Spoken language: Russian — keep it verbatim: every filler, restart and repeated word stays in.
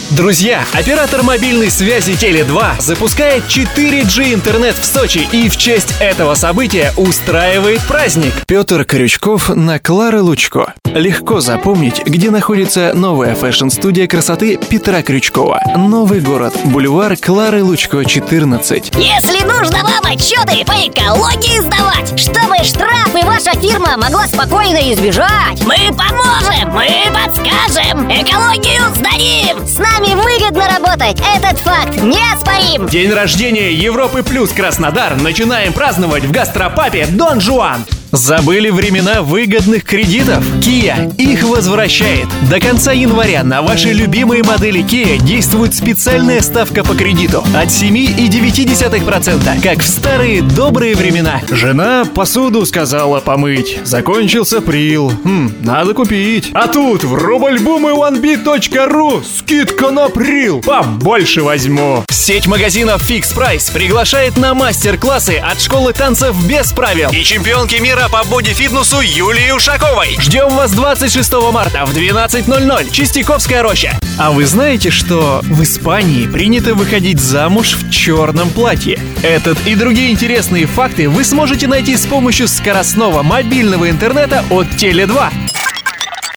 Друзья, оператор мобильной связи Теле два запускает четыре джи интернет в Сочи и в честь этого события устраивает праздник. Петр Крючков на Клары Лучко. Легко запомнить, где находится новая фэшн-студия красоты Петра Крючкова. Новый город, бульвар Клары Лучко, четырнадцать. Если нужно вам отчеты по экологии сдавать, чтобы штрафы ваша фирма могла спокойно избежать, мы поможем, мы подскажем, экологию сдадим. С нами выгодно работать, этот факт неоспорим. День рождения Европы Плюс Краснодар начинаем праздновать в гастропабе Дон Жуан. Забыли времена выгодных кредитов? Kia их возвращает. До конца января на ваши любимые модели Kia действует специальная ставка по кредиту от семь целых девять десятых процента, как в старые добрые времена. Жена посуду сказала помыть. Закончился прил. Хм, надо купить. А тут в рубльбум и онбит точка ру скидка на прил. Побольше возьму. Сеть магазинов Fix Price приглашает на мастер-классы от школы танцев без правил и чемпионки мира по боди-фитнесу Юлии Ушаковой. Ждем вас двадцать шестого марта в двенадцать ноль ноль. Чистяковская роща. А вы знаете, что в Испании принято выходить замуж в черном платье? Этот и другие интересные факты вы сможете найти с помощью скоростного мобильного интернета от Теле два.